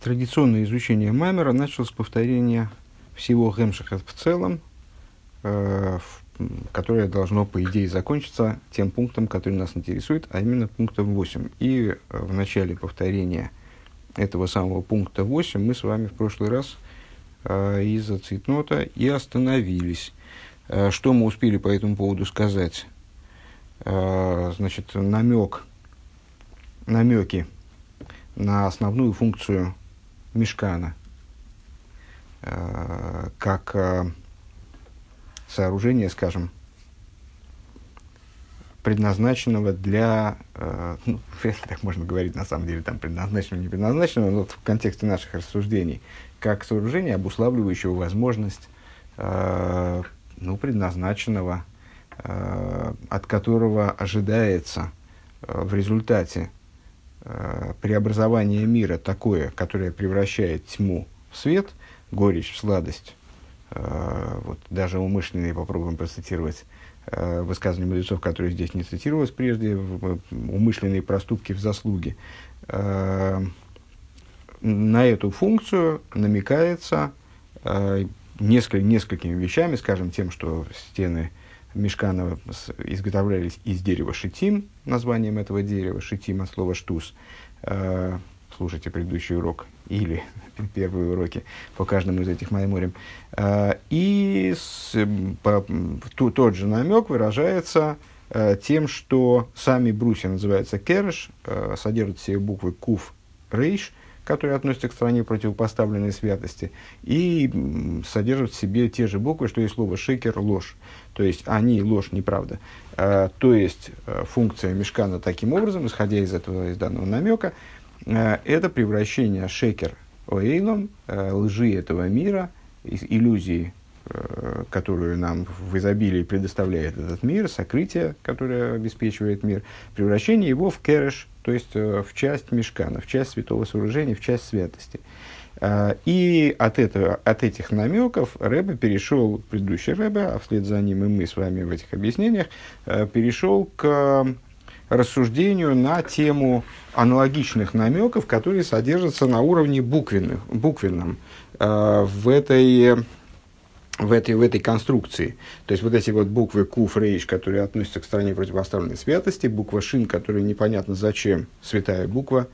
Традиционное изучение Маймера началось с повторения всего Гемшиха в целом, которое должно, по идее, закончиться тем пунктом, который нас интересует, а именно пунктом 8. И в начале повторения этого самого пункта 8 мы с вами в прошлый раз из-за цейтнота и остановились. Что мы успели по этому поводу сказать? Значит, намеки на основную функцию мишкана, как сооружение, скажем, предназначенного для, если так можно говорить, на самом деле, там предназначенного, не предназначенного, но в контексте наших рассуждений, как сооружение, обуславливающего возможность, предназначенного, от которого ожидается в результате преобразование мира такое, которое превращает тьму в свет, горечь в сладость. Вот даже умышленные, попробуем процитировать высказывания мудрецов, которые здесь не цитировалось прежде, умышленные проступки в заслуге. На эту функцию намекается несколькими вещами, скажем, тем, что стены мишкана изготовлялись из дерева шитим, названием этого дерева, шитим от слова штус. Слушайте предыдущий урок или первые уроки по каждому из этих майморим. И тот же намек выражается тем, что сами брусья называются кереш, содержат в себе буквы куф, рейш, которые относятся к стороне противопоставленной святости, и содержат в себе те же буквы, что и слово шекер, ложь. То есть, они ложь, неправда. То есть, функция мишкана таким образом, исходя из данного намека, это превращение шекер оэйлом, лжи этого мира, иллюзии, которую нам в изобилии предоставляет этот мир, сокрытие, которое обеспечивает мир, превращение его в кереш, то есть в часть мишкана, в часть святого сооружения, в часть святости. И от этих намеков Ребе перешел, предыдущий Ребе, а вслед за ним и мы с вами в этих объяснениях, перешел к рассуждению на тему аналогичных намеков, которые содержатся на уровне буквенном в этой конструкции. То есть, вот эти вот буквы куф, рейш, которые относятся к стороне противопоставленной святости, буква шин, которая непонятно зачем, святая буква,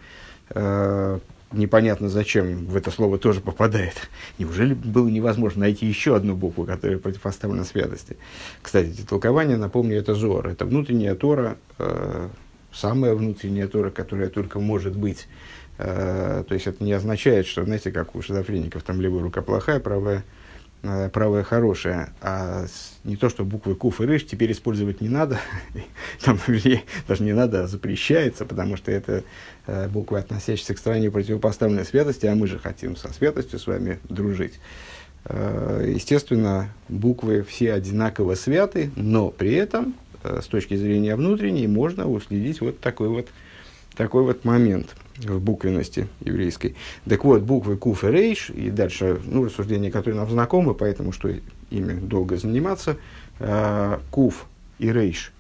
непонятно зачем в это слово тоже попадает. Неужели было невозможно найти еще одну букву, которая противопоставлена святости? Кстати, эти толкования, напомню, это Зоар. Это внутренняя Тора, самая внутренняя Тора, которая только может быть. То есть, это не означает, что, знаете, как у шизофреников, там левая рука плохая, правая хорошая, а не то, что буквы куф и рыш теперь использовать не надо, там, даже не надо, а запрещается, потому что это буквы, относящиеся к стороне противопоставленной святости, а мы же хотим со святостью с вами дружить. Естественно, буквы все одинаково святы, но при этом, с точки зрения внутренней, можно уследить вот такой вот момент в буквенности еврейской. Так вот, буквы куф и рейш, и дальше, рассуждения, которые нам знакомы, поэтому что ими долго заниматься, куф и рейш,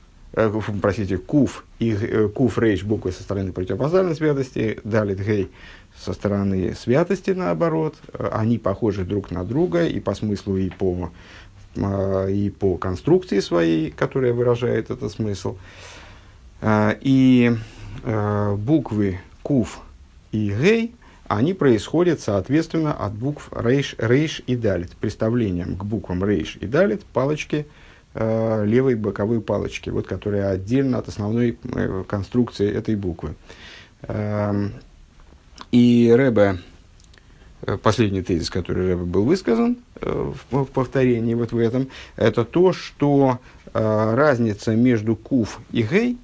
куф рейш буквы со стороны противопоставленной святости, далит гей со стороны святости, наоборот, они похожи друг на друга и по смыслу, и по конструкции своей, которая выражает этот смысл. И буквы куф и гей, они происходят, соответственно, от букв рейш и далит, представлением к буквам рейш и далит палочки, левой боковой палочки, вот, которая отдельно от основной конструкции этой буквы. И Ребе, последний тезис, который Ребе был высказан в повторении вот в этом, это то, что разница между куф и гей,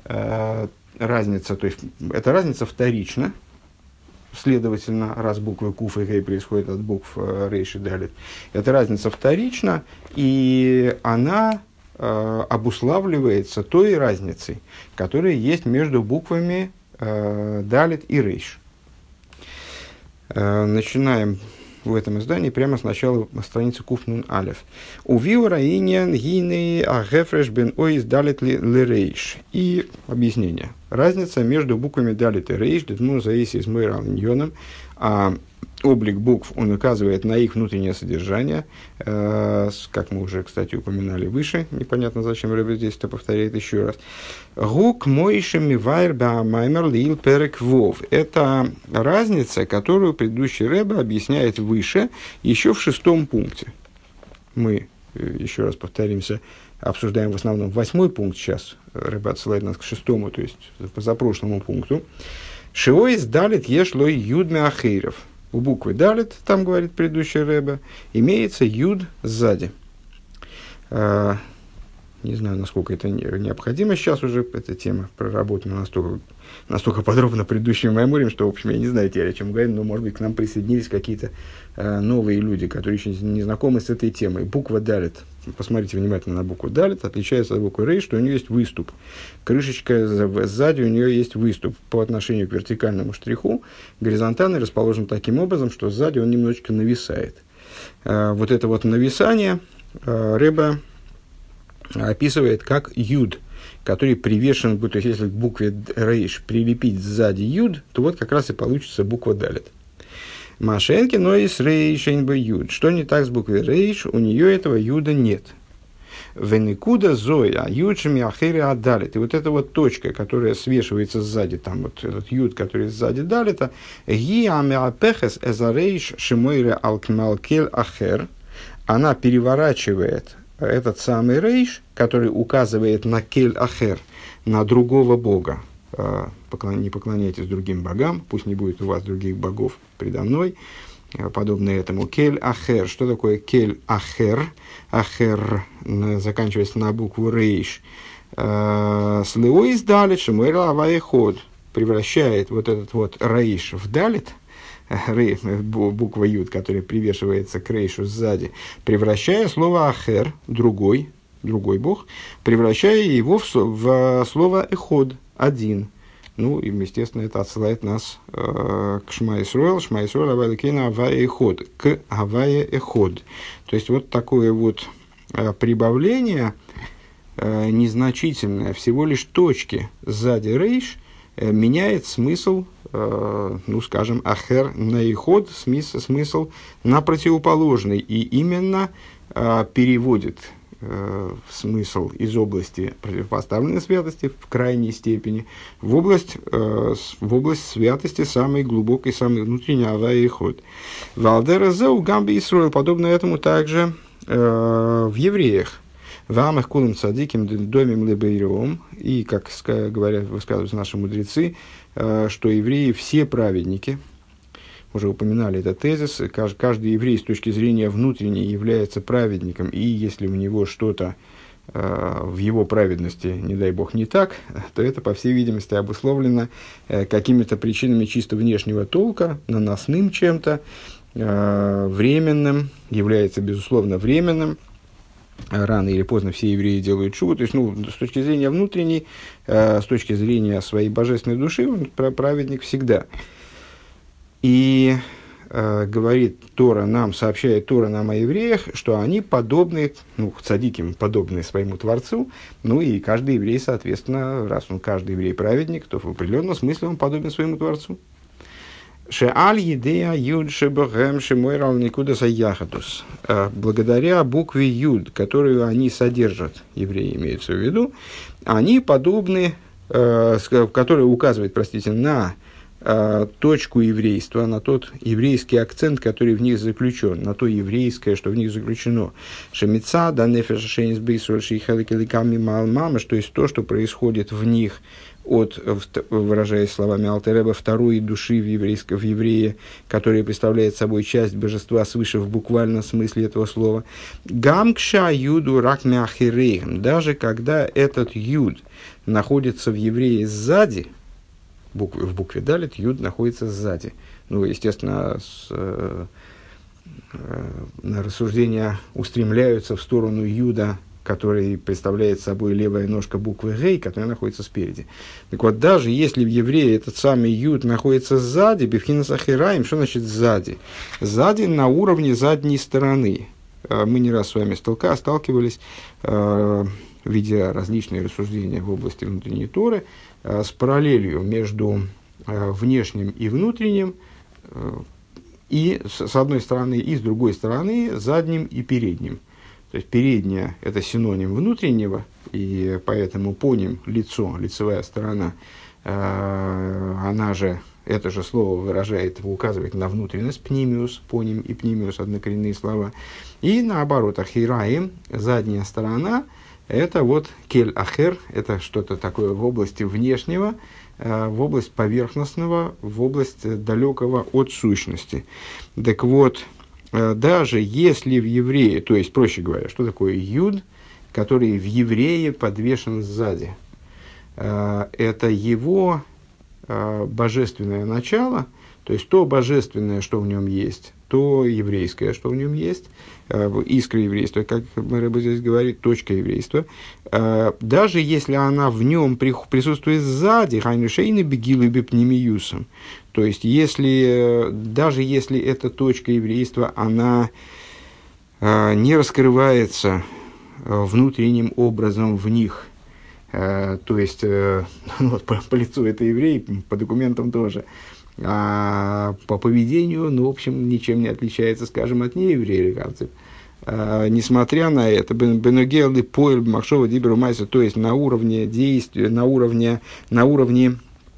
то есть эта разница вторична, следовательно, раз буквы куф и гей происходят от букв рейш и далит, эта разница вторична, и она обуславливается той разницей, которая есть между буквами далит и рейш. Начинаем в этом издании прямо с начала страницы Куфнун Алеф. Увиура иньян гиней агефреш бен оис далит лерейш. И объяснение. Разница между буквами далит и рейш, детмун заис из мейрал иньоном, А облик букв, он указывает на их внутреннее содержание, как мы уже, кстати, упоминали выше, непонятно, зачем Ребе здесь это повторяет еще раз. Гук мойши мивайр баамаймер лил перек вов. Это разница, которую предыдущий Ребе объясняет выше, еще в 6 пункте. Мы, еще раз повторимся, обсуждаем в основном 8 пункт сейчас. Ребе отсылает нас к 6, то есть к позапрошлому пункту. Шиоис далит ешлой юдме ахейров. У буквы далит, там говорит предыдущий Ребе, имеется юд сзади. Не знаю, насколько это необходимо сейчас уже, эта тема проработана настолько подробно предыдущим майморем, что, в общем, я не знаю теперь, о чем говорим, но, может быть, к нам присоединились какие-то новые люди, которые еще не знакомы с этой темой. Буква далит, посмотрите внимательно на букву далит, отличается от буквы рейш, что у нее есть выступ. Крышечка сзади у нее есть выступ по отношению к вертикальному штриху. Горизонтальный расположен таким образом, что сзади он немножечко нависает. Вот это вот нависание Ребе описывает как юд, который привешен, то есть если к букве рейш прилепить сзади юд, то вот как раз и получится буква далит. Машенки, но и с рейшен бы юд. Что не так с буквой рейш? У нее этого юда нет. Веникуда зоя, юдшими ахери адалит. И вот эта вот точка, которая свешивается сзади, там вот этот юд, который сзади далита, ги амеапехес эзарейш шимойре алкмалкель ахер, она переворачивает этот самый рейш, который указывает на кель ахер, на другого бога. Не поклоняйтесь другим богам, пусть не будет у вас других богов предо мной. Подобно этому кель ахер. Что такое кель ахер? Ахер заканчивается на букву рейш. Слеоис далит шемуэра аваеход. Превращает вот этот вот рейш в далит. Буква юд, которая привешивается к рейшу сзади, превращая слово ахер, другой бог, превращая его в слово эход, один. Ну, и, естественно, это отсылает нас к Шма Исроэл, авайликейна авая эход, к авая эход. То есть, вот такое вот прибавление незначительное, всего лишь точки сзади рейш, меняет смысл, скажем, ахер на иход, смысл на противоположный, и именно переводит смысл из области противопоставленной святости в крайней степени в область святости самой глубокой, самой внутренней, авая иход. Валдера зеу гамби Исроэл, подобно этому также в евреях. Вам их кулым цадиким домим лебейром, и, как говорят, высказываются наши мудрецы, что евреи все праведники. Уже упоминали этот тезис. Каждый еврей с точки зрения внутренней является праведником, и если у него что-то в его праведности, не дай бог, не так, то это, по всей видимости, обусловлено какими-то причинами чисто внешнего толка, наносным чем-то, временным, является, безусловно, временным. Рано или поздно все евреи делают шуву. То есть, с точки зрения внутренней, с точки зрения своей божественной души, он праведник всегда. И говорит Тора нам, сообщает Тора нам о евреях, что они подобны, цадиким, подобны своему Творцу. И каждый еврей, соответственно, раз он каждый еврей праведник, то в определенном смысле он подобен своему Творцу. Благодаря букве Юд, которую они содержат, евреи имеются в виду, они подобны, которая указывает, на точку еврейства, на тот еврейский акцент, который в них заключен, на то еврейское, что в них заключено. Шемица, да нефеш шейнис бейсоль шейхаликаликами маалмамаш, то есть то, что происходит в них от, выражаясь словами Алтер Ребе, второй души в еврее, которая представляет собой часть божества свыше в буквальном смысле этого слова. Гамкша юду рак мяхирейхм, даже когда этот юд находится в еврее сзади, в букве далит юд находится сзади. Естественно, на рассуждения устремляются в сторону юда, который представляет собой левая ножка буквы гей, которая находится спереди. Так вот, даже если в еврее этот самый юд находится сзади, бифхинас ахираим, что значит сзади? Сзади на уровне задней стороны. Мы не раз с вами сталкивались, видя различные рассуждения в области внутренней Торы, с параллелью между внешним и внутренним, и с одной стороны, и с другой стороны задним и передним. То есть передняя – это синоним внутреннего, и поэтому поним, лицо, лицевая сторона, она же, это же слово выражает, указывает на внутренность, пнимиус, поним и пнимиус – однокоренные слова. И наоборот, ахираим, задняя сторона – это вот кель ахер, это что-то такое в области внешнего, в область поверхностного, в область далекого от сущности. Так вот, даже если в еврее, то есть, проще говоря, что такое юд, который в еврее подвешен сзади, это его божественное начало, то есть то божественное, что в нем есть, то еврейское, что в нем есть, искра еврейства, как Рэбе здесь говорит, точка еврейства, даже если она в нем присутствует сзади, хайнушейны бегилы бепнемиюсом, то есть даже если эта точка еврейства, она не раскрывается внутренним образом в них, то есть вот, по лицу это еврей, по документам тоже, а по поведению, ну, в общем, ничем не отличается, скажем, от неевреев. Несмотря на это, беногелы поэль махшова диберу майса, то есть на уровне действия, на уровне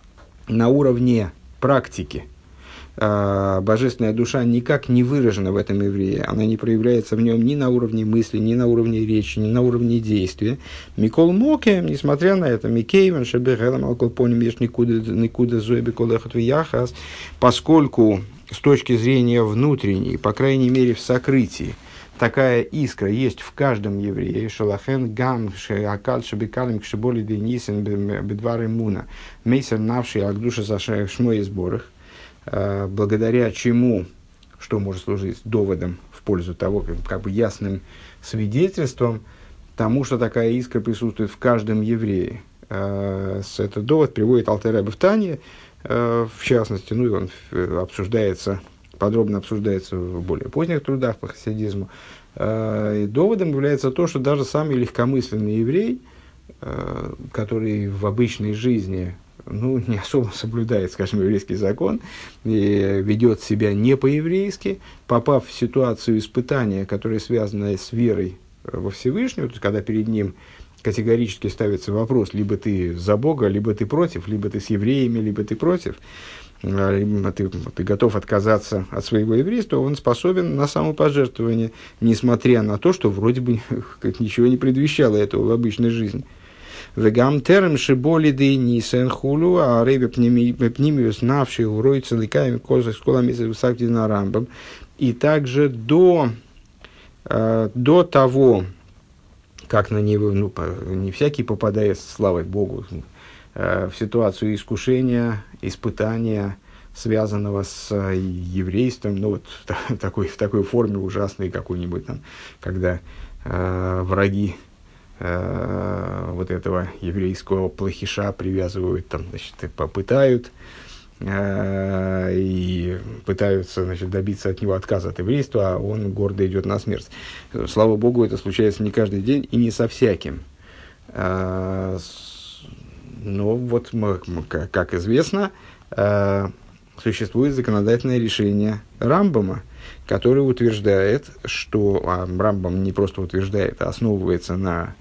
практики, божественная душа никак не выражена в этом еврее, она не проявляется в нем ни на уровне мысли, ни на уровне речи, ни на уровне действия. Микол Моке, несмотря на это, Микейвен, Шебехелам, Алколпоним, Еш Никуда Зойби Колехот Вияхас, поскольку с точки зрения внутренней, по крайней мере в сокрытии, такая искра есть в каждом еврее. Шалахен гам шеакал шебекалим кшеболи денисен бедвары муна мейсер навший агдуша за шмой сборах, благодаря чему, что может служить доводом в пользу того, как бы ясным свидетельством тому, что такая искра присутствует в каждом еврее. Этот довод приводит Алтер Ребе в Тане, в частности, ну и он подробно обсуждается в более поздних трудах по хасидизму. И доводом является то, что даже самый легкомысленный еврей, который в обычной жизни не особо соблюдает, скажем, еврейский закон, и ведет себя не по-еврейски, попав в ситуацию испытания, которая связана с верой во Всевышнего, то есть когда перед ним категорически ставится вопрос, либо ты за Бога, либо ты против, либо ты с евреями, либо ты против, либо ты готов отказаться от своего еврейства, он способен на самопожертвование, несмотря на то, что вроде бы ничего не предвещало этого в обычной жизни. Вегам терем шиболи да нисен хулу, а рейбе пнимиус навший урой целиками козы сколами сакти на рамбам. И также до того, как на него, не всякий попадает, слава Богу, в ситуацию искушения, испытания, связанного с еврейством, в такой форме ужасной какой-нибудь там, когда враги вот этого еврейского плохиша привязывают, там, значит, попытают и пытаются, значит, добиться от него отказа от еврейства, а он гордо идет на смерть. Слава Богу, это случается не каждый день и не со всяким. Но вот, как известно, существует законодательное решение Рамбама, который утверждает, что Рамбам не просто утверждает, а основывается на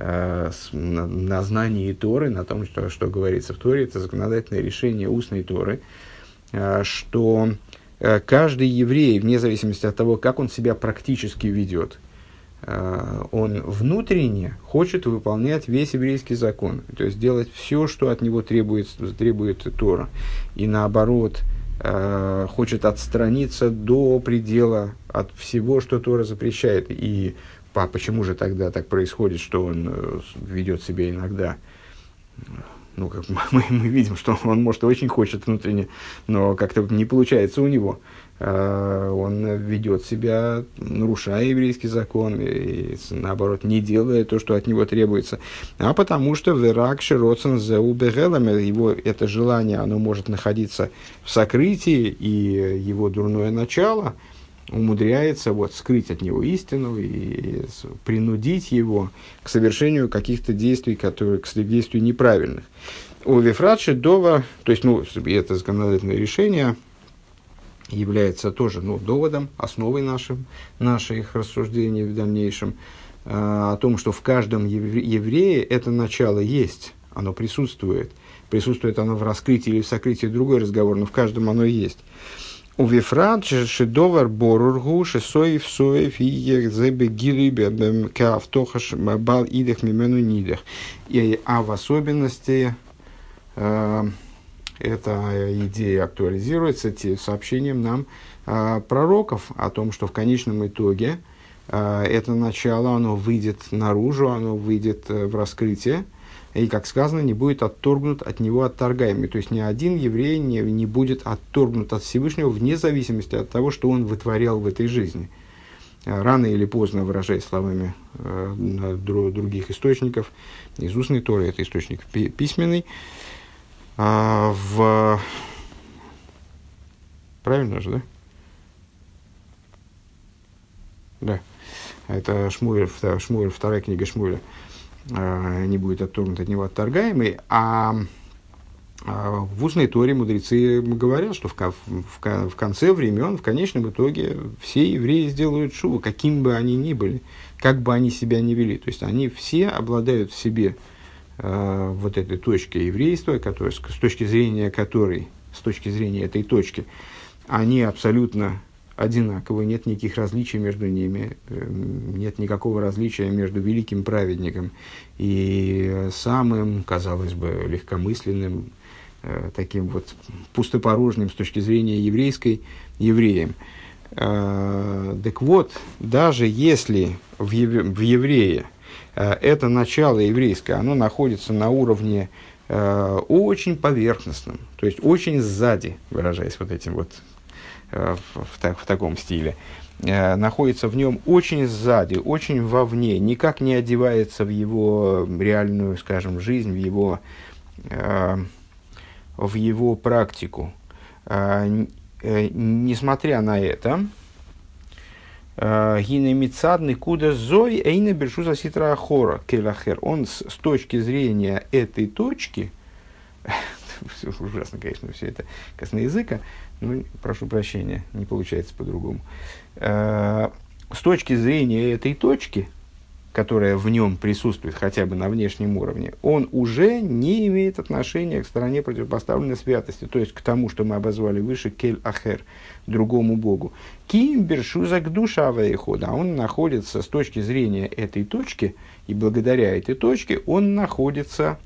знании Торы, на том, что говорится в Торе, это законодательное решение устной Торы, что каждый еврей, вне зависимости от того, как он себя практически ведет, он внутренне хочет выполнять весь еврейский закон, то есть делать все, что от него требует Тора, и наоборот, хочет отстраниться до предела от всего, что Тора запрещает. И почему же тогда так происходит, что он ведет себя иногда, как мы видим, что он, может, очень хочет внутренне, но как-то не получается у него. Он ведет себя, нарушая еврейский закон, и наоборот, не делая то, что от него требуется. А потому что верак широцен зеу бегелам, его это желание, оно может находиться в сокрытии, и его дурное начало умудряется скрыть от него истину и принудить его к совершению каких-то действий, которые к действию неправильных. У Вифрадши Дова, то есть, это законодательное решение, является тоже доводом, основой наших рассуждений в дальнейшем, о том, что в каждом еврее это начало есть, оно присутствует. Присутствует оно в раскрытии или в сокрытии — другой разговор, но в каждом оно есть. У вифрат шедовар борургу шесоев соев и ехзебе гилибе каавтохаш бал идех мимену нидех. А в особенности эта идея актуализируется сообщением нам пророков о том, что в конечном итоге это начало, оно выйдет наружу, оно выйдет в раскрытие, и, как сказано, не будет отторгнут от него отторгаемый. То есть ни один еврей не будет отторгнут от Всевышнего вне зависимости от того, что он вытворял в этой жизни. Рано или поздно, выражаясь словами других источников, из устной Торы, это источник письменный, правильно же, да? Да. Это Шмуэль, вторая книга Шмуэля. Не будет отторгнут от него отторгаемый. А в устной Торе мудрецы говорят, что в конце времен, в конечном итоге, все евреи сделают шуву, каким бы они ни были, как бы они себя ни вели. То есть они все обладают в себе вот этой точки еврейства, которая, с точки зрения этой точки, они абсолютно одинаковы, нет никаких различий между ними, нет никакого различия между великим праведником и самым, казалось бы, легкомысленным, таким вот пустопорожним с точки зрения еврейской евреем. Так вот, даже если в еврее это начало еврейское, оно находится на уровне очень поверхностном, то есть очень сзади, выражаясь вот этим вот в таком стиле, находится в нем очень сзади, очень вовне, никак не одевается в его реальную, скажем, жизнь, в его практику. Несмотря на это, гинемицадный куда зой эйна бершуза ситра ахора келахер. Он с точки зрения этой точки, ужасно, конечно, все это косноязыка, но прошу прощения, не получается по-другому. С точки зрения этой точки, которая в нем присутствует хотя бы на внешнем уровне, он уже не имеет отношения к стороне противопоставленной святости, то есть к тому, что мы обозвали выше кель ахер, другому богу. Ким бершузак душа вейхода, а он находится с точки зрения этой точки, и благодаря этой точке он находится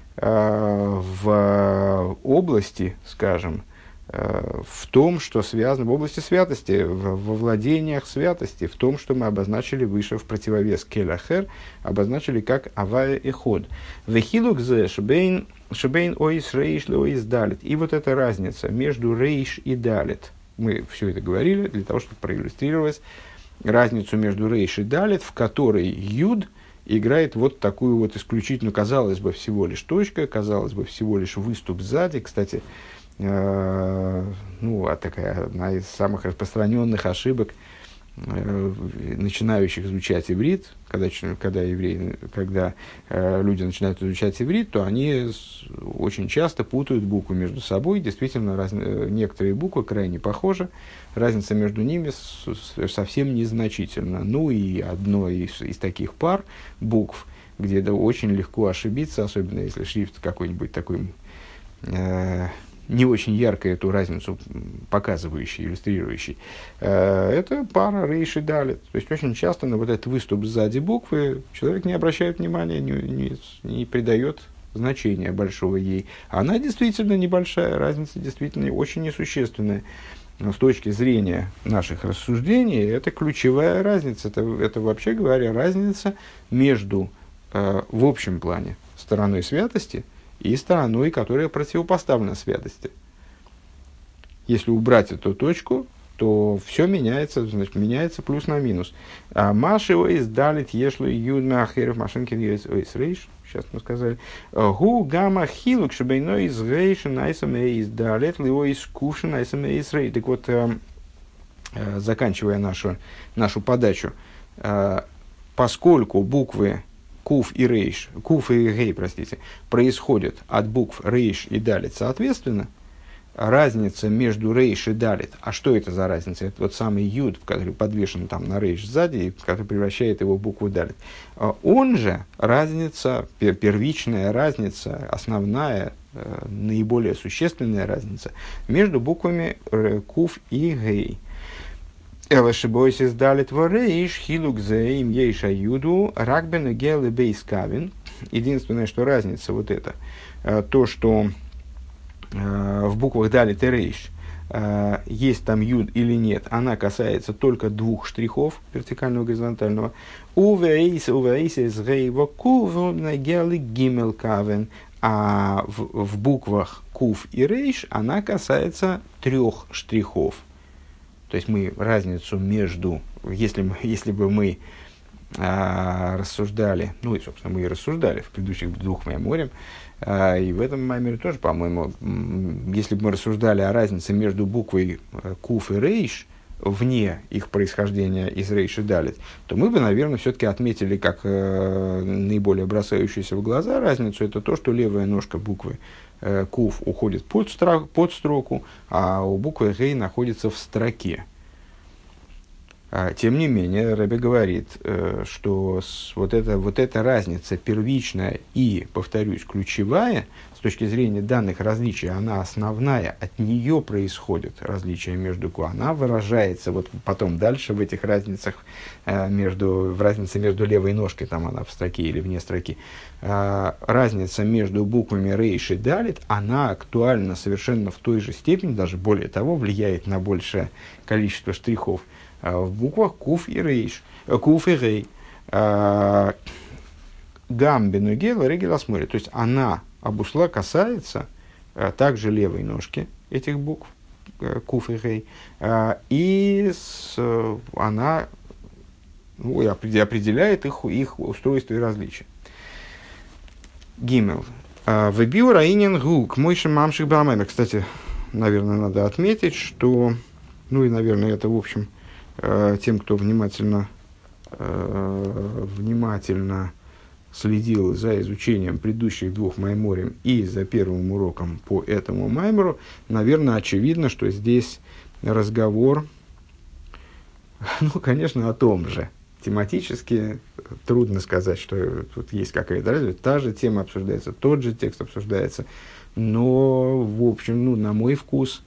в области, скажем, в том, что связано в области святости, во владениях святости, в том, что мы обозначили выше в противовес келахер, обозначили как авая и ход. Вехилук зе шебейн оис рейш ле оис далит. И вот эта разница между рейш и далит. Мы все это говорили для того, чтобы проиллюстрировать разницу между рейш и далит, в которой юд играет вот такую вот исключительно, казалось бы, всего лишь точка, казалось бы, всего лишь выступ сзади. Кстати, такая одна из самых распространенных ошибок начинающих изучать иврит, когда люди начинают изучать иврит, то они очень часто путают буквы между собой. Действительно, некоторые буквы крайне похожи, разница между ними совсем незначительна. Ну и одно из таких пар букв, где очень легко ошибиться, особенно если шрифт какой-нибудь такой не очень ярко эту разницу показывающий, иллюстрирующий, это пара рейш и далит. То есть очень часто на вот этот выступ сзади буквы человек не обращает внимания, не придает значения большого ей. Она действительно небольшая, разница действительно очень несущественная. Но с точки зрения наших рассуждений, это ключевая разница. Это вообще говоря, разница между, в общем плане, стороной святости и стороной, которая противопоставлена святости. Если убрать эту точку, то все меняется, значит, меняется плюс на минус. Маши оис далит ешло юдме ахеров машинкин оис рейш. Сейчас мы сказали. Гу гамма хилук шебейно из рейш найсам эис далит ли оис кувшин найсам эис рей. Так вот, заканчивая нашу подачу, поскольку буквы Куф и Рейш, Куф и Гей, простите, происходят от букв Рейш и Далит соответственно, разница между рейш и далит. А что это за разница? Это вот самый юд, который подвешен там на рейш сзади, который превращает его в букву далит. Он же разница, первичная разница, основная, наиболее существенная разница между буквами куф и гей. Элашибойсис далит ворейш хилук зеим ейша юду ракбен гелы бейскавин. Единственное, что разница вот это, то, что в буквах далит и рейш есть там юд или нет, она касается только двух штрихов, вертикального и горизонтального. А в буквах куф и рейш она касается трех штрихов. То есть мы разницу между, если бы мы рассуждали, ну и, собственно, мы и рассуждали в предыдущих двух майморем, и в этом майморе тоже, по-моему, если бы мы рассуждали о разнице между буквой куф и рейш, вне их происхождения из рейш и далит, то мы бы, наверное, все-таки отметили как наиболее бросающуюся в глаза разницу, это то, что левая ножка буквы куф уходит под строку, а у буквы гей находится в строке. Тем не менее, Ребе говорит, что вот эта разница первичная и, повторюсь, ключевая, с точки зрения данных различий, она основная, от нее происходит различие между она выражается вот потом дальше в этих разницах, в разнице между левой ножкой, там она в строке или вне строки, разница между буквами рейш и далит, она актуальна совершенно в той же степени, даже более того, влияет на большее количество штрихов, в буквах куф и рейш, куф и рей, гамбину гела регела смотрит. То есть она, абусла, касается также левой ножки этих букв, куф и рей, и она определяет их устройство и различия. Гимел. Вебиу раинен гук, мойши мамших бамэмер. Кстати, наверное, надо отметить, что, ну и, наверное, это, в общем, тем, кто внимательно следил за изучением предыдущих двух майморим и за первым уроком по этому маймору, наверное, очевидно, что здесь разговор, ну, конечно, о том же. Тематически трудно сказать, что тут есть какая-то разница. Та же тема обсуждается, тот же текст обсуждается, но, в общем, на мой вкус,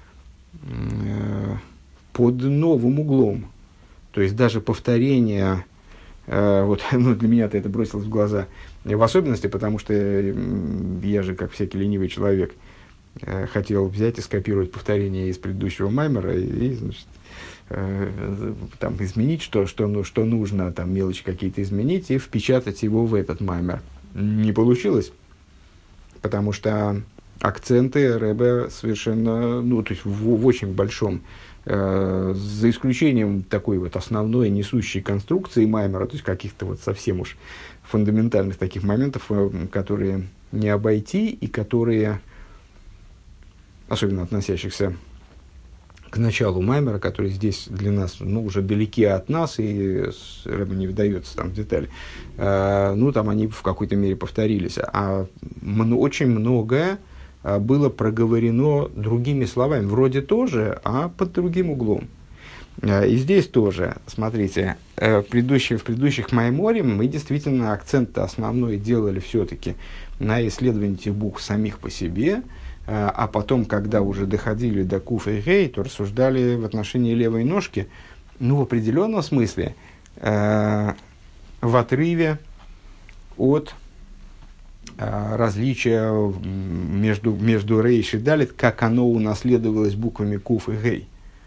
под новым углом. То есть даже повторение, для меня-то это бросилось в глаза, в особенности, потому что я же, как всякий ленивый человек, хотел взять и скопировать повторение из предыдущего маймера и значит, там, изменить, что нужно, там, мелочи какие-то изменить и впечатать его в этот маймер. Не получилось, потому что акценты Ребе совершенно, то есть в очень большом, за исключением такой вот основной несущей конструкции маймера, то есть каких-то вот совсем уж фундаментальных таких моментов, которые не обойти и которые, особенно относящихся к началу маймера, который здесь для нас уже далеки от нас, и Ребе не вдается там в детали, там они в какой-то мере повторились. А очень многое было проговорено другими словами, вроде тоже, а под другим углом. И здесь тоже, смотрите, в предыдущих майморим мы действительно акцент основной делали все-таки на исследовании этих букв самих по себе, а потом, когда уже доходили до куф и гей, то рассуждали в отношении левой ножки, в определенном смысле, в отрыве от различия между рейш и далит, как оно унаследовалось буквами куф и гей.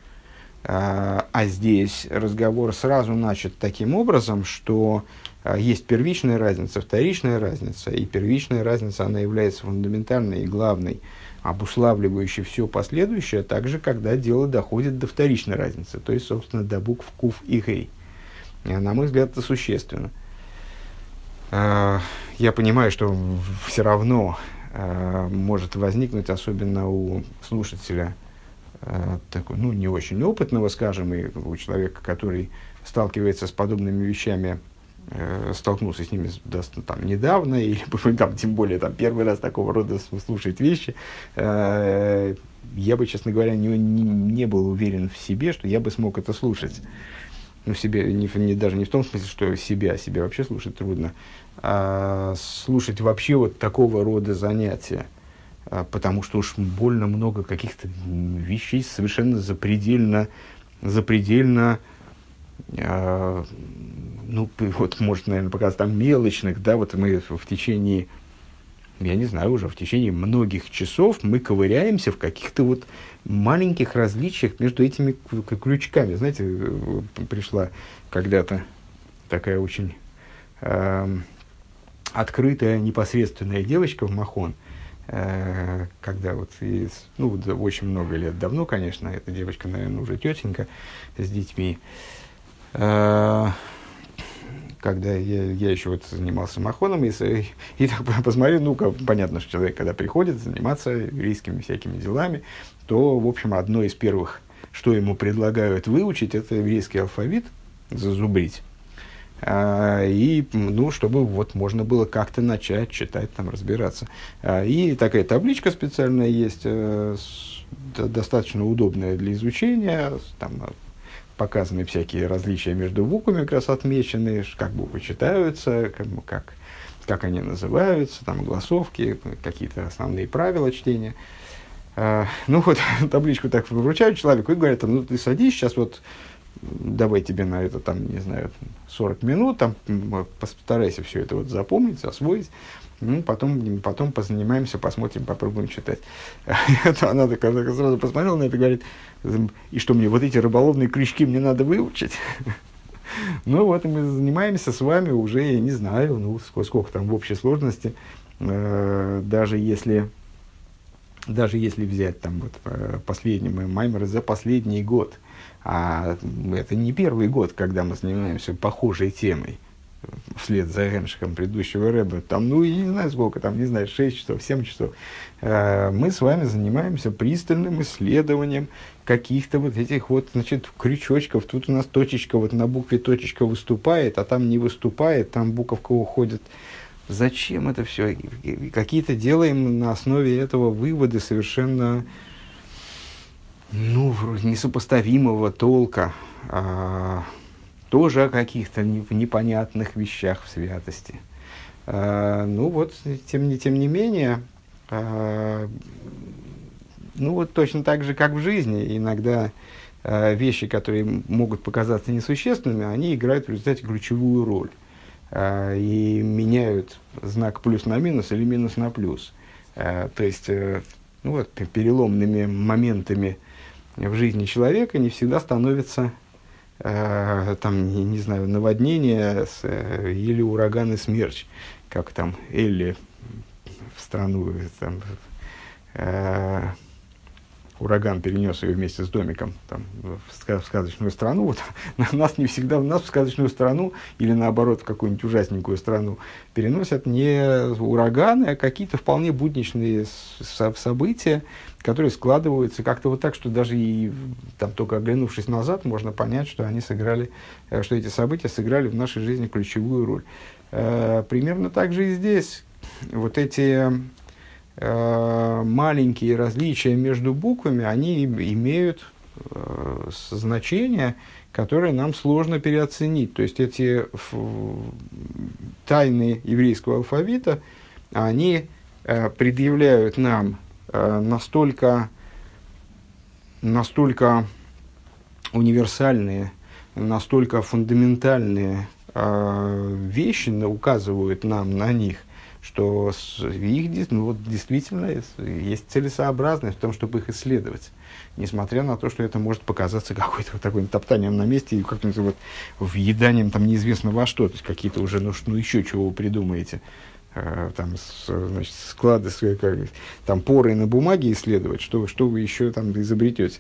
А здесь разговор сразу начат таким образом, что есть первичная разница, вторичная разница, и первичная разница, она является фундаментальной и главной, обуславливающей все последующее, также когда дело доходит до вторичной разницы, то есть, собственно, до букв куф и гей. На мой взгляд, это существенно. Я понимаю, что все равно может возникнуть, особенно у слушателя, такой, не очень опытного, скажем, и у человека, который сталкивается с подобными вещами, столкнулся с ними недавно, или тем более первый раз такого рода слушает вещи, я бы, честно говоря, не был уверен в себе, что я бы смог это слушать. Ну, себе, даже не в том смысле, что себя вообще слушать трудно, а слушать вообще вот такого рода занятия. Потому что уж больно много каких-то вещей совершенно запредельно, ну, вот, может, наверное, показать там мелочных, да, вот мы в течение, я не знаю, уже в течение многих часов мы ковыряемся в каких-то вот маленьких различиях между этими крючками. Знаете, пришла когда-то такая очень открытая, непосредственная девочка в Махон, когда вот, очень много лет давно, конечно, эта девочка, наверное, уже тетенька с детьми, когда я еще вот занимался Махоном, и так посмотрел, понятно, что человек, когда приходит заниматься еврейскими всякими делами, то, в общем, одно из первых, что ему предлагают выучить, это еврейский алфавит, зазубрить. И, чтобы вот можно было как-то начать читать, там, разбираться. И такая табличка специальная есть, достаточно удобная для изучения, там показаны всякие различия между буквами, как раз отмечены, как буквы читаются, как они называются, там, огласовки, какие-то основные правила чтения. Табличку так вручают человеку и говорят, ты садись, сейчас вот давай тебе на это, 40 минут, постарайся все это вот запомнить, освоить, потом позанимаемся, посмотрим, попробуем читать. Она такая сразу посмотрела на это и говорит, и что мне, вот эти рыболовные крючки мне надо выучить? И мы занимаемся с вами уже, я не знаю, сколько там в общей сложности, даже если взять последний маймер за последний год, а это не первый год, когда мы занимаемся похожей темой, вслед за Ремшихом предыдущего Рэба, я не знаю сколько, 6 часов, 7 часов, мы с вами занимаемся пристальным исследованием каких-то вот этих крючочков. Тут у нас точечка, на букве точечка выступает, а там не выступает, там буковка уходит. Зачем это все? Какие-то делаем на основе этого выводы совершенно несопоставимого толка, тоже о каких-то непонятных вещах в святости. Тем не менее, точно так же, как в жизни, иногда вещи, которые могут показаться несущественными, они играют в результате ключевую роль и меняют знак плюс на минус или минус на плюс. То есть, переломными моментами в жизни человека не всегда становится наводнение или ураган и смерч, как Элли в страну, ураган перенес ее вместе с домиком в сказочную страну. Нас не всегда в сказочную страну или наоборот в какую-нибудь ужасненькую страну переносят не ураганы, а какие-то вполне будничные события, которые складываются как-то вот так, что даже только оглянувшись назад, можно понять, что что эти события сыграли в нашей жизни ключевую роль. Примерно так же и здесь. Вот эти маленькие различия между буквами, они имеют значение, которое нам сложно переоценить. То есть эти тайны еврейского алфавита, они предъявляют нам настолько универсальные, настолько фундаментальные вещи, указывают нам на них, что их действительно есть целесообразность в том, чтобы их исследовать. Несмотря на то, что это может показаться какой-то таким топтанием на месте и каким-то въеданием неизвестно во что. То есть какие-то уже, еще чего вы придумаете. Склады, поры на бумаге исследовать, что вы еще изобретете.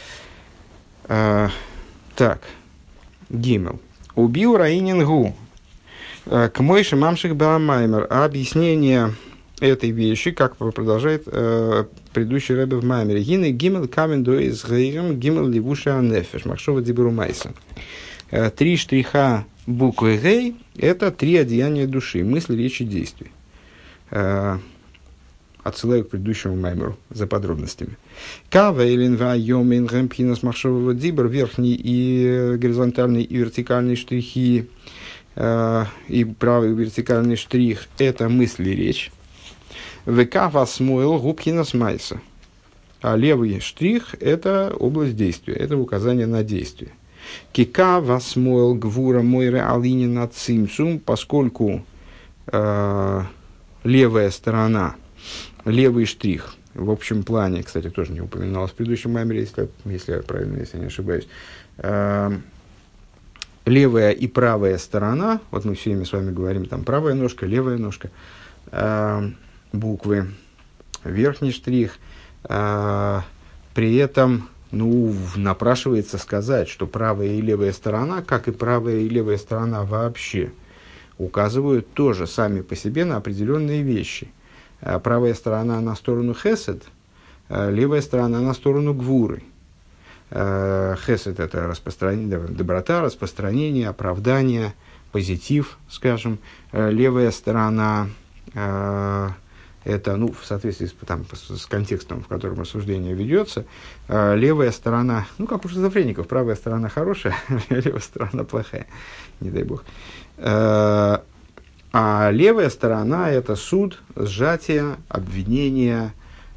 Гимел. Убил Раинингу. К Мойше Мамших Баамаймер. А объяснение этой вещи, как продолжает предыдущий Ребе в Маймере. Гины гимел камен до из гейрем гимел ливуша анефеш. Махшова дибру майса. 3 штриха буквы гей – это 3 одеяния души. Мысли, речи, действий. отсылаю к предыдущему маймеру за подробностями. Кавейлин вайомин гэмпинас махшового дибр, верхний и горизонтальный и вертикальные штрихи, и правый вертикальный штрих – это мысль и речь. ВК восмоил губкинас майса. А левый штрих – это область действия, это указание на действие. Кика восмоил гвура мойре алинина цимцум, поскольку левая сторона, левый штрих, в общем плане, кстати, тоже не упоминалось в предыдущем маймере, если я правильно, если я не ошибаюсь, левая и правая сторона, вот мы все время с вами говорим, там правая ножка, левая ножка, буквы, верхний штрих, при этом, напрашивается сказать, что правая и левая сторона, как и правая и левая сторона вообще, указывают тоже сами по себе на определенные вещи. Правая сторона на сторону хесед, левая сторона на сторону гвуры. Хесед – это доброта, распространение, оправдание, позитив, скажем. Левая сторона это, в соответствии с контекстом, в котором рассуждение ведется, левая сторона, как у шизофреников, правая сторона хорошая, левая сторона плохая, не дай бог. А левая сторона – это суд, сжатие, обвинение,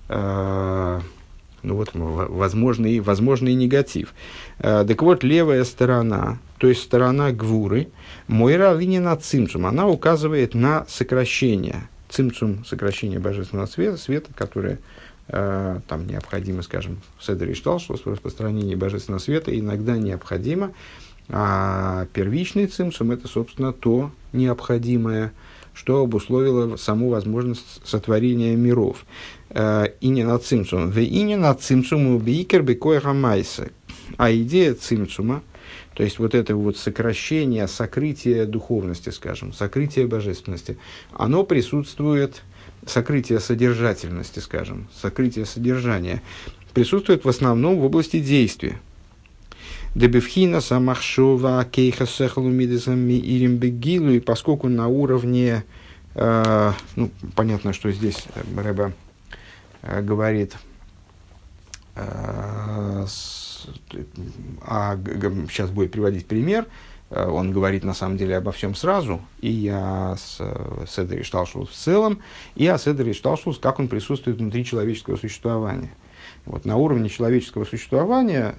возможный негатив. Так вот, левая сторона, то есть сторона гвуры, мойра линина цимцум, она указывает на сокращение. Цимцум – сокращение божественного света, которое там необходимо, скажем, в Седер Ишталшус, в распространении божественного света иногда необходимо, а первичный цимцум – это, собственно, то необходимое, что обусловило саму возможность сотворения миров. Инина цимцум. Ве инина цимцуму бейкер бекоэха майса. А идея цимцума, то есть вот это вот сокращение, сокрытие духовности, скажем, сокрытие божественности, оно присутствует, сокрытие содержательности, скажем, сокрытие содержания, присутствует в основном в области действия. Дебевхина самахшова кейха сехалумидесами ирим бегилу, и поскольку на уровне, понятно, что здесь Рэбе говорит сейчас будет приводить пример, он говорит на самом деле обо всем сразу, и о Седер Ишталшус в целом, и о Седер Ишталшус, как он присутствует внутри человеческого существования. Вот на уровне человеческого существования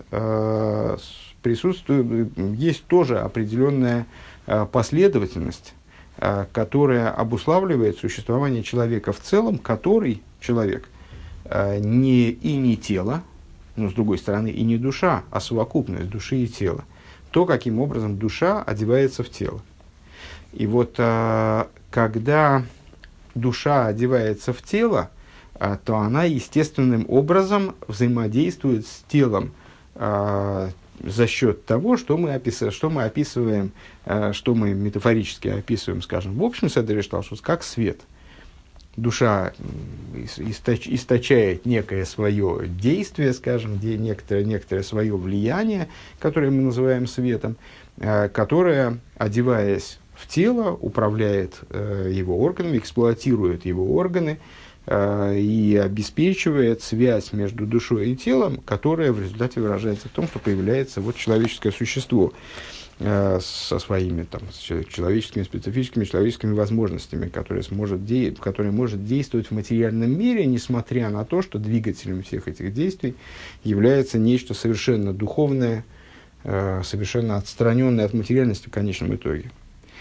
есть тоже определенная последовательность, которая обуславливает существование человека в целом, который человек не тело, но с другой стороны и не душа, а совокупность души и тела. То, каким образом душа одевается в тело. И вот когда душа одевается в тело, то она естественным образом взаимодействует с телом за счет того, что мы описываем, что мы метафорически описываем, скажем, в общем Седер Ишталшус, как свет. Душа источает некое свое действие, скажем, некоторое свое влияние, которое мы называем светом, которое, одеваясь в тело, управляет его органами, эксплуатирует его органы и обеспечивает связь между душой и телом, которая в результате выражается в том, что появляется человеческое существо со своими человеческими, специфическими человеческими возможностями, которое может действовать в материальном мире, несмотря на то, что двигателем всех этих действий является нечто совершенно духовное, совершенно отстраненное от материальности в конечном итоге.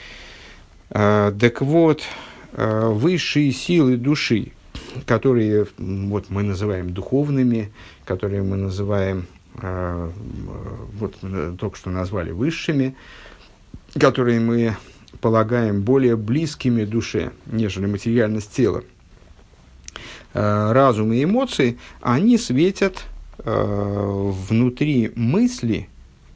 Так вот, высшие силы души, которые мы называем духовными, которые мы называем только что назвали высшими, которые мы полагаем более близкими душе, нежели материальность тела. Разум и эмоции, они светят внутри мысли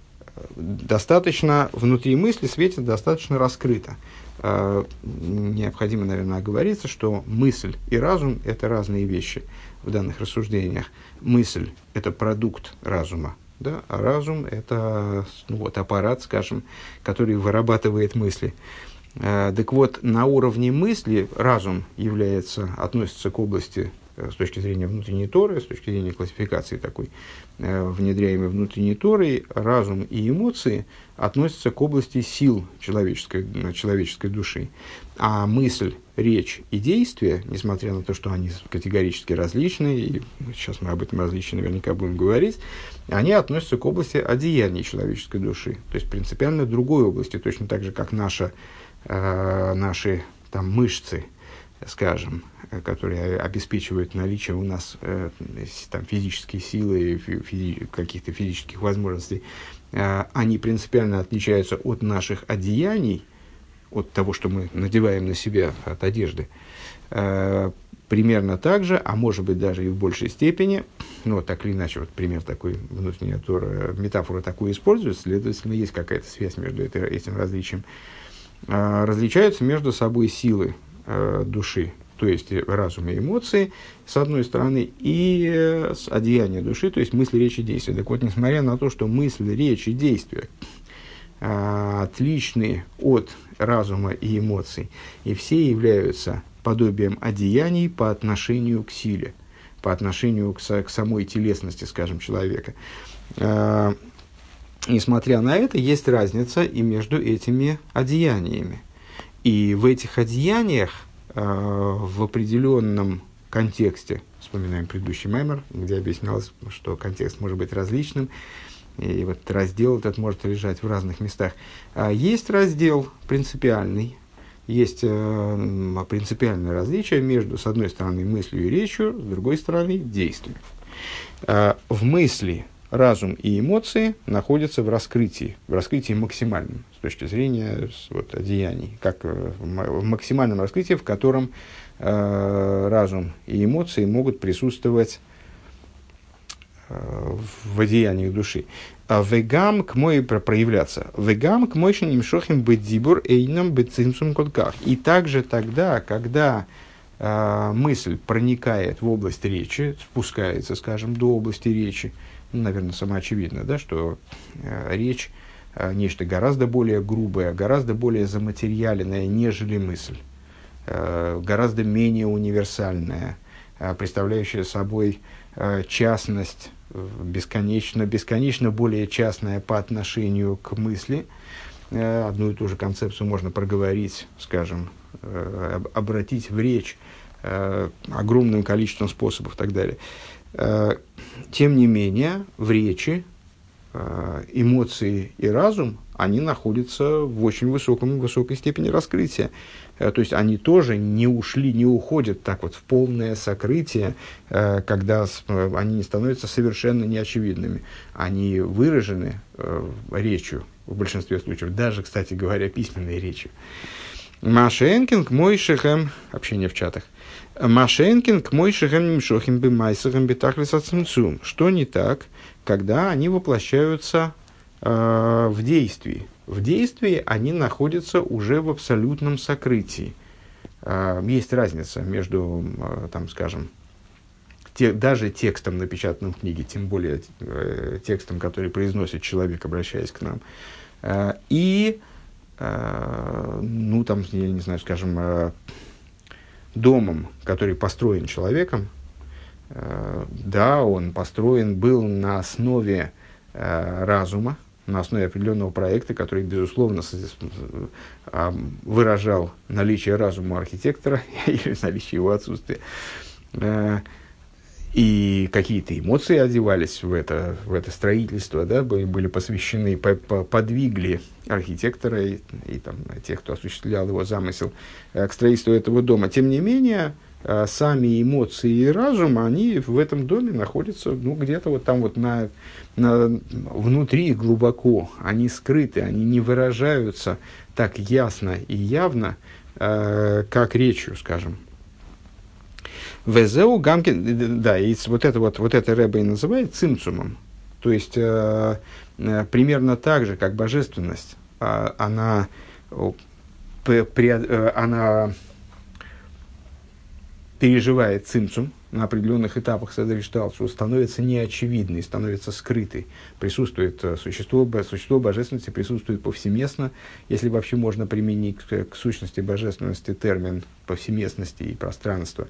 светят достаточно раскрыто. Необходимо, наверное, оговориться, что мысль и разум – это разные вещи в данных рассуждениях. Мысль – это продукт разума, да? А разум – это аппарат, скажем, который вырабатывает мысли. Так вот, на уровне мысли разум относится к области с точки зрения внутренней Торы, с точки зрения классификации такой, внедряемой внутренней Торой, разум и эмоции относятся к области сил человеческой души. А мысль, речь и действие, несмотря на то, что они категорически различны, и сейчас мы об этом различии наверняка будем говорить, они относятся к области одеяний человеческой души, то есть принципиально другой области, точно так же, как наши там, мышцы, скажем, которые обеспечивают наличие у нас там, физические силы, каких-то физических возможностей, они принципиально отличаются от наших одеяний, от того, что мы надеваем на себя, от одежды, примерно так же, а может быть даже и в большей степени, ну, вот так или иначе, вот пример такой, внутренняя Тора, метафора такую использует, следовательно, есть какая-то связь между этим различием. Различаются между собой силы души, то есть разум и эмоции, с одной стороны, и одеяние души, то есть мысли, речь и действия. Так вот, несмотря на то, что мысли, речь и действия отличны от разума и эмоций, и все являются подобием одеяний по отношению к силе, по отношению к самой телесности, скажем, человека. Несмотря на это, есть разница и между этими одеяниями. И в этих одеяниях в определенном контексте, вспоминаем предыдущий маймер, где объяснялось, что контекст может быть различным, и вот раздел этот может лежать в разных местах. Есть раздел принципиальный, есть принципиальное различие между, с одной стороны, мыслью и речью, с другой стороны, действием. В мысли разум и эмоции находятся в раскрытии максимальном, с точки зрения вот, одеяний, как в максимальном раскрытии, в котором разум и эмоции могут присутствовать в одеяниях души. Вегам к мой проявляться. Вегам к мой шенимшохим бедибур эйном бецимсум колках. И также тогда, когда мысль проникает в область речи, спускается, скажем, до области речи, ну, наверное, самоочевидно, да, что речь нечто гораздо более грубое, гораздо более заматериальное, нежели мысль, гораздо менее универсальная, представляющая собой частность, бесконечно более частная по отношению к мысли. Одну и ту же концепцию можно проговорить, скажем, обратить в речь огромным количеством способов и так далее. Тем не менее, в речи эмоции и разум, они находятся в очень высокой степени раскрытия. То есть они тоже не уходят так вот в полное сокрытие, когда они не становятся совершенно неочевидными. Они выражены речью в большинстве случаев, даже, кстати говоря, письменной речью. Машенкин к Мойшехем, общение в чатах. Машенкин к Мойшехем нимшохим бимайсахем битахлис ацимцум. Что не так, когда они воплощаются в действии? В действии они находятся уже в абсолютном сокрытии. Есть разница между, там, скажем, даже текстом, напечатанным в книге, тем более текстом, который произносит человек, обращаясь к нам, и, ну, там, я не знаю, скажем, домом, который построен человеком. Да, он построен был на основе разума, на основе определенного проекта, который, безусловно, выражал наличие разума архитектора или наличие его отсутствия. И какие-то эмоции одевались в это строительство, да, были посвящены, подвигли архитектора и там, тех, кто осуществлял его замысел к строительству этого дома. Тем не менее, сами эмоции и разум, они в этом доме находятся, ну, где-то вот там вот внутри глубоко, они скрыты, они не выражаются так ясно и явно, как речью, скажем. Везеу Гамкин, да, и вот это Ребе и называет цимцумом. То есть, примерно так же, как божественность, она переживает цимцум, на определенных этапах седер-шталт, что становится неочевидной, становится скрытой. Присутствует существо божественности, присутствует повсеместно, если вообще можно применить к сущности божественности термин повсеместности и пространства.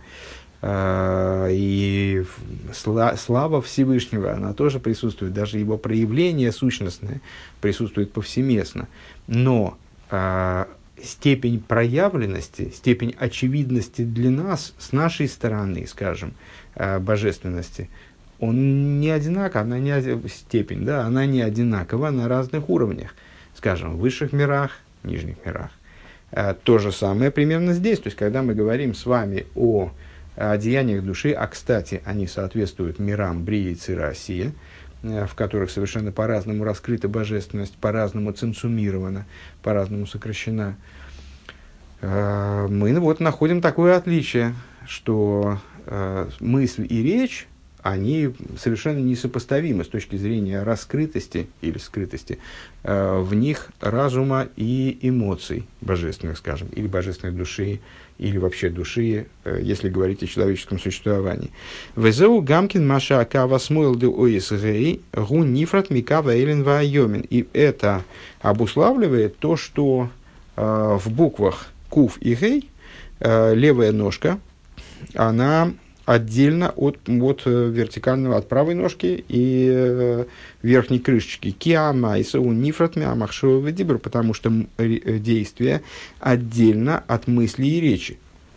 И слава Всевышнего, она тоже присутствует, даже его проявление сущностное присутствует повсеместно. Но степень проявленности, степень очевидности для нас, с нашей стороны, скажем, божественности, он не одинаков, степень, да, она не одинакова на разных уровнях, скажем, в высших мирах, нижних мирах. То же самое примерно здесь, то есть, когда мы говорим с вами о деяниях души, а, кстати, они соответствуют мирам Брии, Цира, Осия, в которых совершенно по-разному раскрыта божественность, по-разному цинцумирована, по-разному сокращена. Мы вот находим такое отличие, что мысль и речь, они совершенно несопоставимы с точки зрения раскрытости или скрытости в них разума и эмоций божественных, скажем, или божественной души, или вообще души, если говорить о человеческом существовании. «Везеу гамкин маша акава смойл де оисгей гу нифрат микава элен вайомин». И это обуславливает то, что в буквах кув и гей левая ножка, она отдельно от вертикального, от правой ножки и верхней крышечки. Киама и сау нифрат миамахшова дибр, потому что действие отдельно от мысли и речи.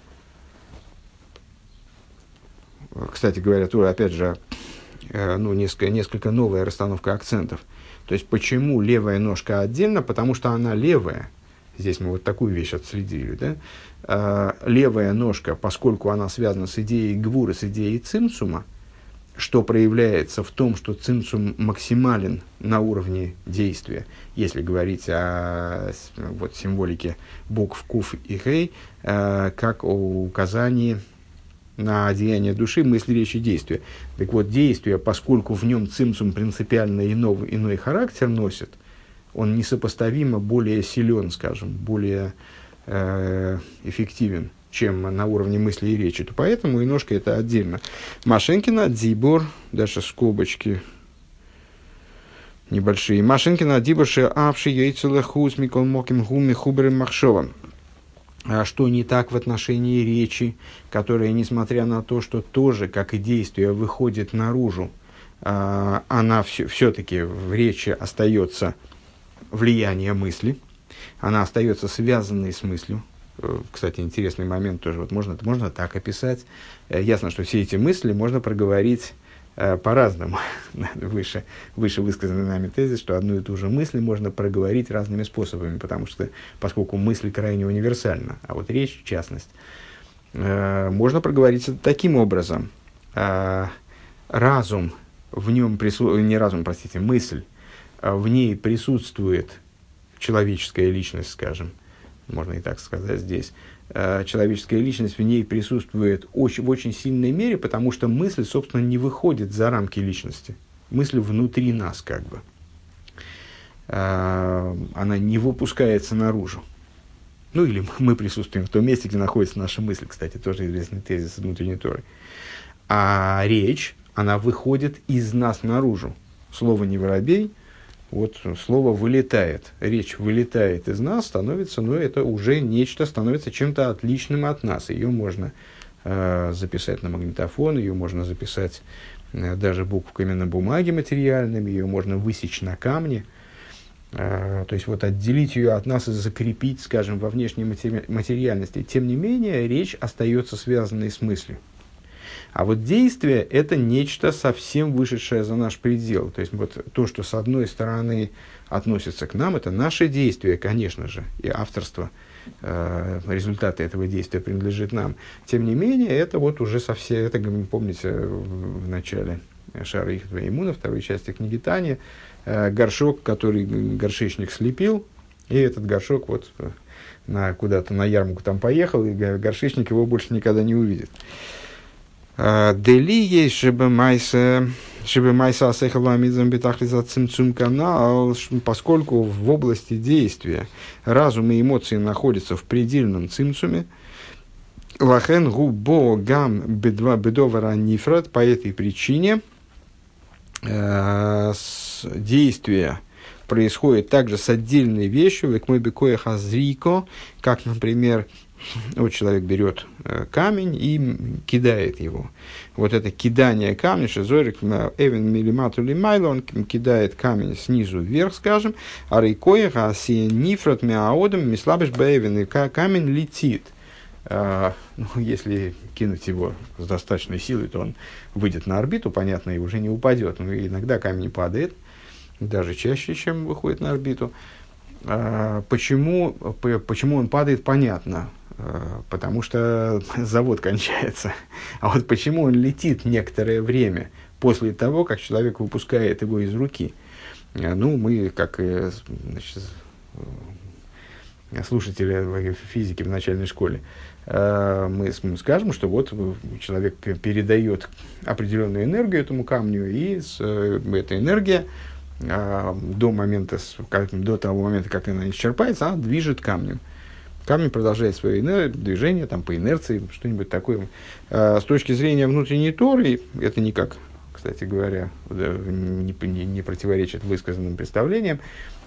Кстати говоря, тоже, опять же, несколько новая расстановка акцентов. То есть, почему левая ножка отдельно? Потому что она левая. Здесь мы вот такую вещь отследили, да? Левая ножка, поскольку она связана с идеей гвуры, с идеей цимсума, что проявляется в том, что цимсум максимален на уровне действия, если говорить о символике букв куф и хей, как о указании на деяние души, мысли, речи, действия. Так вот, действие, поскольку в нем цимсум принципиально иной характер носит, он несопоставимо более силен, скажем, более эффективен, чем на уровне мысли и речи. То поэтому и ножка это отдельно. Машенкина, дзибор, дальше скобочки небольшие. Машенкина, дзибор, шеапши, яйцелехус, микол моким гуми, хуберем махшован. Что не так в отношении речи, которая, несмотря на то, что тоже, как и действие, выходит наружу, она все-таки в речи остается влияние мысли, она остается связанной с мыслью. Кстати, интересный момент тоже. Вот можно так описать. Ясно, что все эти мысли можно проговорить по-разному. Выше высказанный нами тезис, что одну и ту же мысль можно проговорить разными способами, поскольку мысль крайне универсальна, а вот речь, в частности, можно проговорить это таким образом. Разум, в нем мысль, в ней присутствует человеческая личность, скажем, можно и так сказать здесь, человеческая личность в ней присутствует в очень сильной мере, потому что мысль, собственно, не выходит за рамки личности. Мысль внутри нас, как бы. Она не выпускается наружу. Ну, или мы присутствуем в том месте, где находится наша мысль, кстати, тоже известный тезис внутренней Торы. А речь, она выходит из нас наружу. Слово «не воробей», вот слово вылетает, речь вылетает из нас, становится, это уже нечто, становится чем-то отличным от нас. Ее можно записать на магнитофон, ее можно записать даже буквами на бумаге материальными, ее можно высечь на камне. То есть, вот отделить ее от нас и закрепить, скажем, во внешней материальности. Тем не менее, речь остается связанной с мыслью. А вот действие – это нечто совсем вышедшее за наш предел. То есть, вот то, что с одной стороны относится к нам, это наше действие, конечно же, и авторство, результаты этого действия принадлежит нам. Тем не менее, это вот уже совсем, это, помните, в начале Шара Ихтва Имуна, второй части книги Тани, горшок, который горшечник слепил, и этот горшок вот куда-то на ярмарку там поехал, и горшечник его больше никогда не увидит. Дели есть, чтобы майса асехаламидзам бетахлиза цимцум канал, поскольку в области действия разум и эмоции находятся в предельном цимцуме, Лахен губо гам бедовара нифрат. По этой причине действие происходит также с отдельной вещью, как, например, вот человек берет камень и кидает его. Вот это кидание камня, шизорик эвен милимату лимайло, он кидает камень снизу вверх, скажем, а рейкоеха си нифрат меаодом мислабеш бэвен, и камень летит. Если кинуть его с достаточной силой, то он выйдет на орбиту, понятно, и уже не упадет. Но иногда камень падает, даже чаще, чем выходит на орбиту. Почему он падает, понятно. Потому что завод кончается. А вот почему он летит некоторое время после того, как человек выпускает его из руки? Мы, как слушатели физики в начальной школе, мы скажем, что вот человек передает определенную энергию этому камню, и эта энергия до того момента, как она исчерпается, она движет камнем. Камень продолжает свое движение там, по инерции, что-нибудь такое. С точки зрения внутренней Торы, это никак, кстати говоря, не противоречит высказанным представлениям.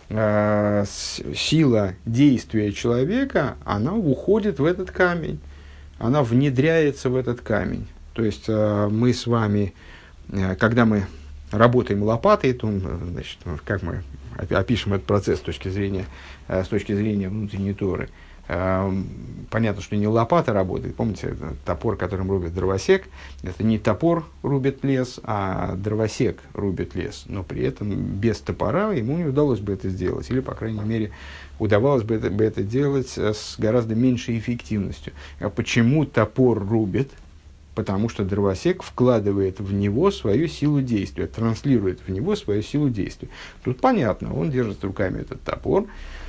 Сила действия человека, она уходит в этот камень, она внедряется в этот камень. То есть мы с вами, когда мы работаем лопатой, то, значит, как мы опишем этот процесс с точки зрения внутренней Торы. Понятно, что не лопата работает. Помните, топор, которым рубит дровосек, это не топор рубит лес, а дровосек рубит лес. Но при этом без топора ему не удалось бы это сделать. Или, по крайней мере, удавалось бы это делать с гораздо меньшей эффективностью. А почему топор рубит? Потому что дровосек вкладывает в него свою силу действия, транслирует в него свою силу действия. Тут понятно, он держит руками этот топор,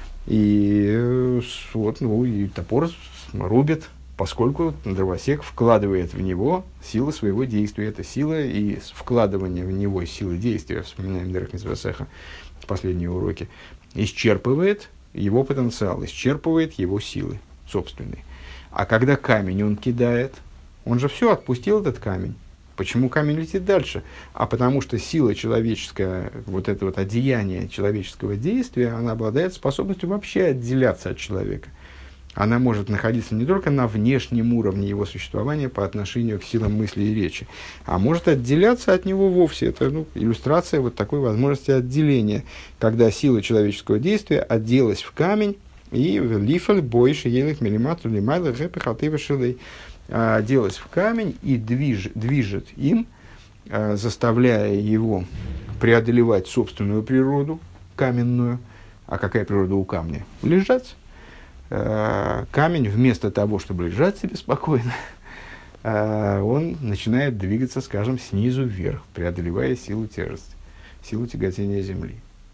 и топор рубит, поскольку дровосек вкладывает в него силу своего действия. Это сила и вкладывание в него силы действия, вспоминаем Дерех Мицвасеха, последние уроки, исчерпывает его потенциал, исчерпывает его силы собственные. А когда камень он кидает, он же все, отпустил этот камень. Почему камень летит дальше? А потому что сила человеческая, вот это вот одеяние человеческого действия, она обладает способностью вообще отделяться от человека. Она может находиться не только на внешнем уровне его существования по отношению к силам мысли и речи, а может отделяться от него вовсе. Это иллюстрация вот такой возможности отделения, когда сила человеческого действия оделась в камень, и лифаль больше елых милиматру лимайлы гэпэхалтывэ шилэй, оделась в камень и движет им, заставляя его преодолевать собственную природу каменную. А какая природа у камня? Лежать. Камень вместо того, чтобы лежать себе спокойно, он начинает двигаться, скажем, снизу вверх, преодолевая силу тяжести, силу тяготения земли.